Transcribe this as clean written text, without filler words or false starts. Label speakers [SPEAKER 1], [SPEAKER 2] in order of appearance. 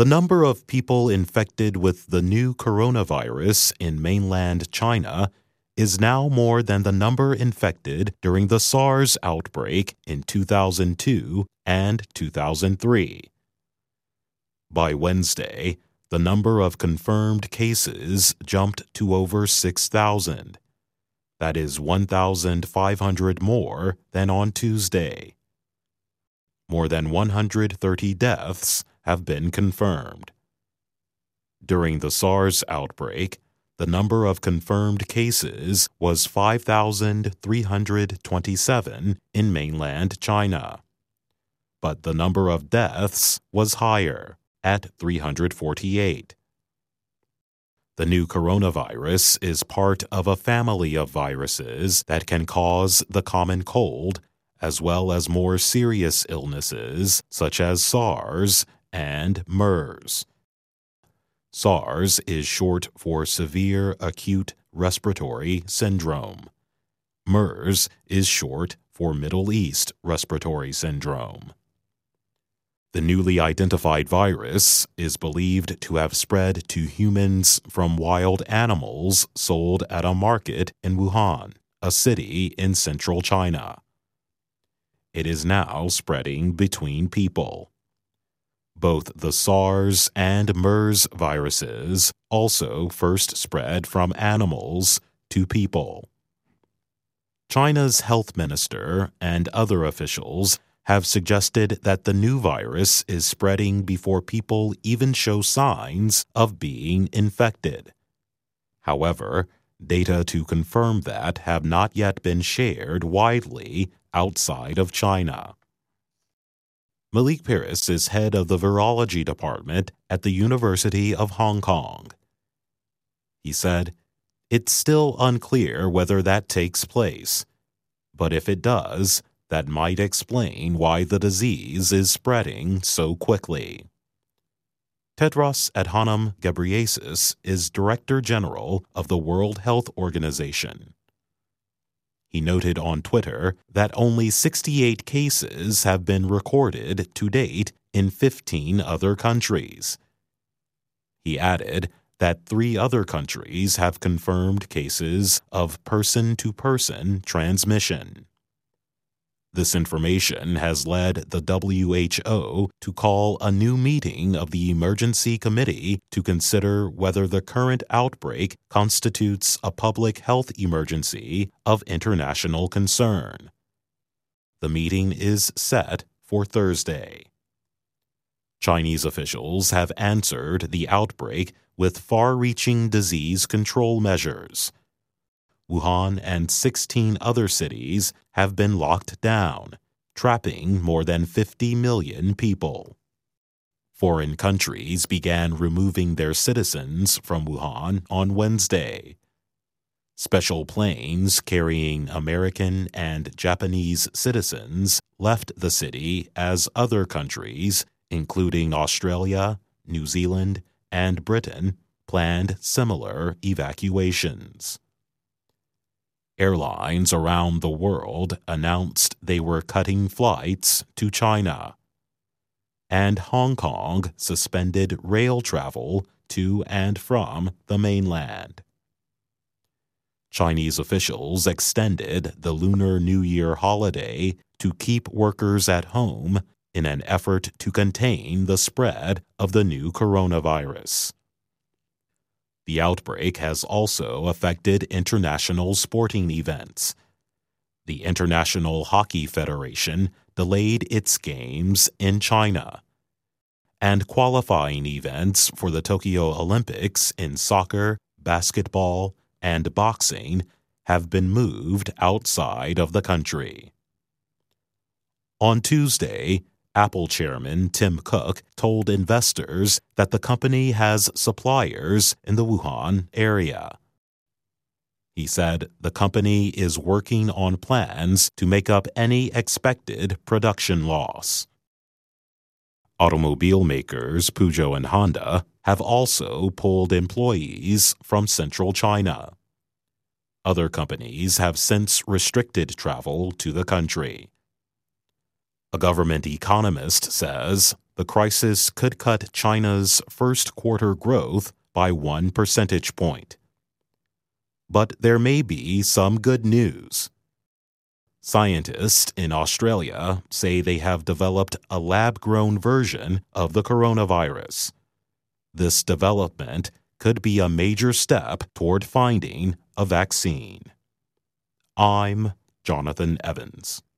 [SPEAKER 1] The number of people infected with the new coronavirus in mainland China is now more than the number infected during the SARS outbreak in 2002 and 2003. By Wednesday, the number of confirmed cases jumped to over 6,000. That is 1,500 more than on Tuesday. More than 130 deaths have been confirmed. During the SARS outbreak, the number of confirmed cases was 5,327 in mainland China. But the number of deaths was higher, at 348. The new coronavirus is part of a family of viruses that can cause the common cold, as well as more serious illnesses such as SARS and MERS. SARS is short for Severe Acute Respiratory Syndrome. MERS is short for Middle East Respiratory Syndrome. The newly identified virus is believed to have spread to humans from wild animals sold at a market in Wuhan, a city in central China. It is now spreading between people. Both the SARS and MERS viruses also first spread from animals to people. China's health minister and other officials have suggested that the new virus is spreading before people even show signs of being infected. However, data to confirm that have not yet been shared widely outside of China. Malik Paris is head of the virology department at the University of Hong Kong. He said, "It's still unclear whether that takes place, but if it does, that might explain why the disease is spreading so quickly." Tedros Adhanom Ghebreyesus is Director General of the World Health Organization. He noted on Twitter that only 68 cases have been recorded to date in 15 other countries. He added that 3 other countries have confirmed cases of person-to-person transmission. This information has led the WHO to call a new meeting of the Emergency Committee to consider whether the current outbreak constitutes a public health emergency of international concern. The meeting is set for Thursday. Chinese officials have answered the outbreak with far-reaching disease control measures. Wuhan and 16 other cities have been locked down, trapping more than 50 million people. Foreign countries began removing their citizens from Wuhan on Wednesday. Special planes carrying American and Japanese citizens left the city as other countries, including Australia, New Zealand, and Britain, planned similar evacuations. Airlines around the world announced they were cutting flights to China. And Hong Kong suspended rail travel to and from the mainland. Chinese officials extended the Lunar New Year holiday to keep workers at home in an effort to contain the spread of the new coronavirus. The outbreak has also affected international sporting events. The International Hockey Federation delayed its games in China, and qualifying events for the Tokyo Olympics in soccer, basketball, and boxing have been moved outside of the country. On Tuesday, Apple chairman Tim Cook told investors that the company has suppliers in the Wuhan area. He said the company is working on plans to make up any expected production loss. Automobile makers Peugeot and Honda have also pulled employees from central China. Other companies have since restricted travel to the country. A government economist says the crisis could cut China's first quarter growth by 1 percentage point. But there may be some good news. Scientists in Australia say they have developed a lab-grown version of the coronavirus. This development could be a major step toward finding a vaccine. I'm Jonathan Evans.